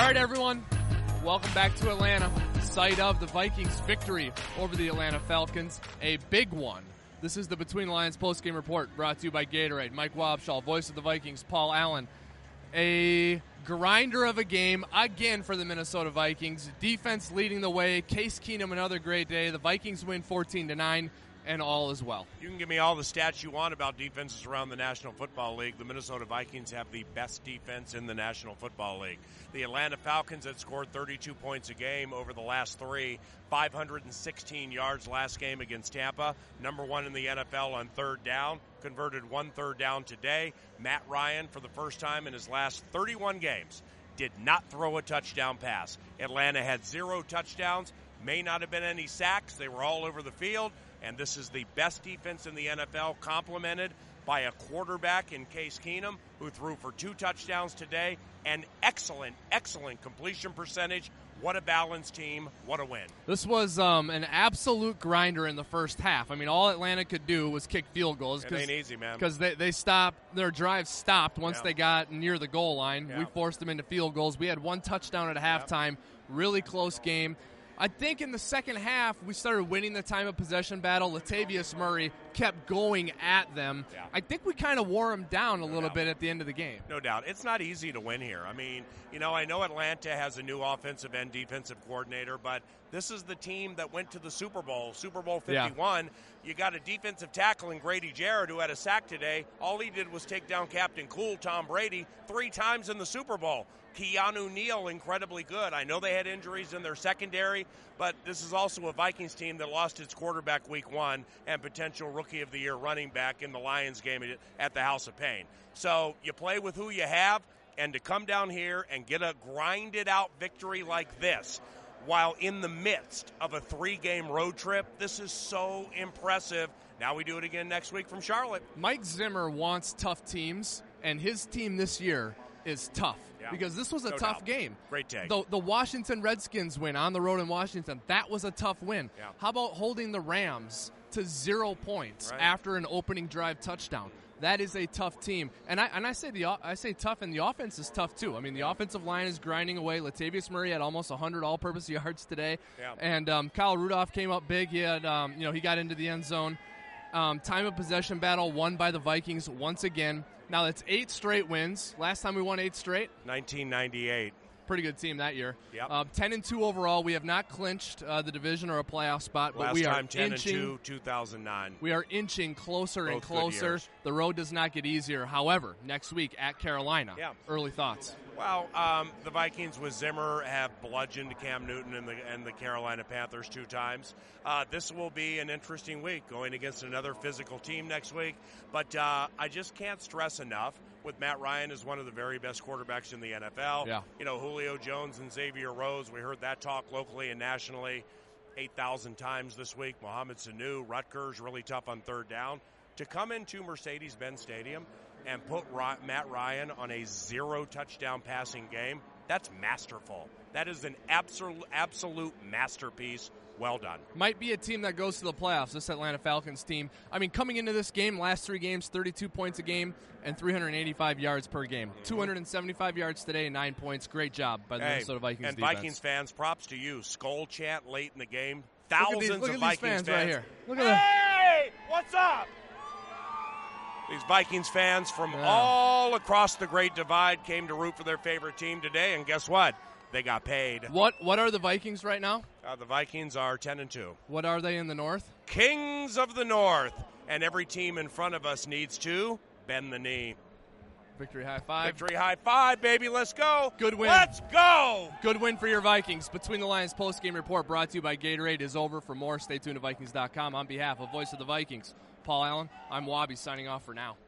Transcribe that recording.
All right, everyone. Welcome back to Atlanta. Site of the Vikings' victory over the Atlanta Falcons. A big one. This is the Between the Lines postgame report brought to you by Gatorade. Mike Wobschall, voice of the Vikings, Paul Allen. A grinder of a game again for the Minnesota Vikings. Defense leading the way. Case Keenum, another great day. The Vikings win 14-9, and all is well. You can give me all the stats you want about defenses around the National Football League. The Minnesota Vikings have the best defense in the National Football League. The Atlanta Falcons had scored 32 points a game over the last three, 516 yards last game against Tampa. Number one in the NFL on third down. Converted 1 third down today. Matt Ryan, for the first time in his last 31 games, did not throw a touchdown pass. Atlanta had 0 touchdowns. May not have been any sacks. They were all over the field. And this is the best defense in the NFL, complemented by a quarterback in Case Keenum, who threw for 2 touchdowns today. An excellent, excellent completion percentage. What a balanced team. What a win. This was an absolute grinder in the first half. I mean, all Atlanta could do was kick field goals. It ain't easy, man. Because they stopped, their drive stopped once they got near the goal line. Yeah. We forced them into field goals. We had 1 touchdown at halftime. Really close game. I think in the second half, we started winning the time of possession battle. Latavius Murray kept going at them. Yeah. I think we kind of wore him down a little bit at the end of the game. No doubt. It's not easy to win here. I mean, I know Atlanta has a new offensive and defensive coordinator, but this is the team that went to the Super Bowl 51. Yeah. You got a defensive tackle in Grady Jarrett who had a sack today. All he did was take down Captain Cool, Tom Brady, 3 times in the Super Bowl. Keanu Neal, incredibly good. I know they had injuries in their secondary, but this is also a Vikings team that lost its quarterback week 1 and potential Rookie of the Year running back in the Lions game at the House of Pain. So you play with who you have, and to come down here and get a grinded-out victory like this while in the midst of a 3-game road trip, this is so impressive. Now we do it again next week from Charlotte. Mike Zimmer wants tough teams, and his team this year is tough. Yeah. Because this was a tough game. Great take. The Washington Redskins win on the road in Washington, that was a tough win. Yeah. How about holding the Rams to 0 points after an opening drive touchdown? That is a tough team. And I say tough, and the offense is tough too. I mean, the offensive line is grinding away. Latavius Murray had almost 100 all-purpose yards today. Yeah. And Kyle Rudolph came up big. He had he got into the end zone. Time of possession battle won by the Vikings once again. Now that's 8 straight wins. Last time we won 8 straight? 1998. Pretty good team that year. Yep. 10-2 overall. We have not clinched the division or a playoff spot, but Last we are time 10-2, inching. 2009. We are inching closer and Both good closer. years. The road does not get easier. However, next week at Carolina. Yeah. Early thoughts. Well, the Vikings with Zimmer have bludgeoned Cam Newton and the Carolina Panthers 2 times. This will be an interesting week, going against another physical team next week. But I just can't stress enough, with Matt Ryan as one of the very best quarterbacks in the NFL. Yeah. Julio Jones and Xavier Rhodes, we heard that talk locally and nationally 8,000 times this week. Mohamed Sanu, Rutgers, really tough on third down. To come into Mercedes-Benz Stadium and put Matt Ryan on a 0 touchdown passing game, that's masterful. That is an absolute masterpiece. Well done. Might be a team that goes to the playoffs, this Atlanta Falcons team. I mean, coming into this game, last 3 games, 32 points a game and 385 yards per game. 275 yards today, 9 points. Great job by the Minnesota Vikings and defense. Vikings fans, props to you. Skull chant late in the game. Thousands of Vikings fans right here. Look at hey, what's up? These Vikings fans from all across the Great Divide came to root for their favorite team today, and guess what? They got paid. What are the Vikings right now? The Vikings are 10-2. What are they in the North? Kings of the North. And every team in front of us needs to bend the knee. Victory high five. Victory high five, baby. Let's go. Good win. Let's go. Good win for your Vikings. Between the Lines post-game report brought to you by Gatorade is over. For more, stay tuned to Vikings.com. On behalf of Voice of the Vikings, Paul Allen, I'm Wabi signing off for now.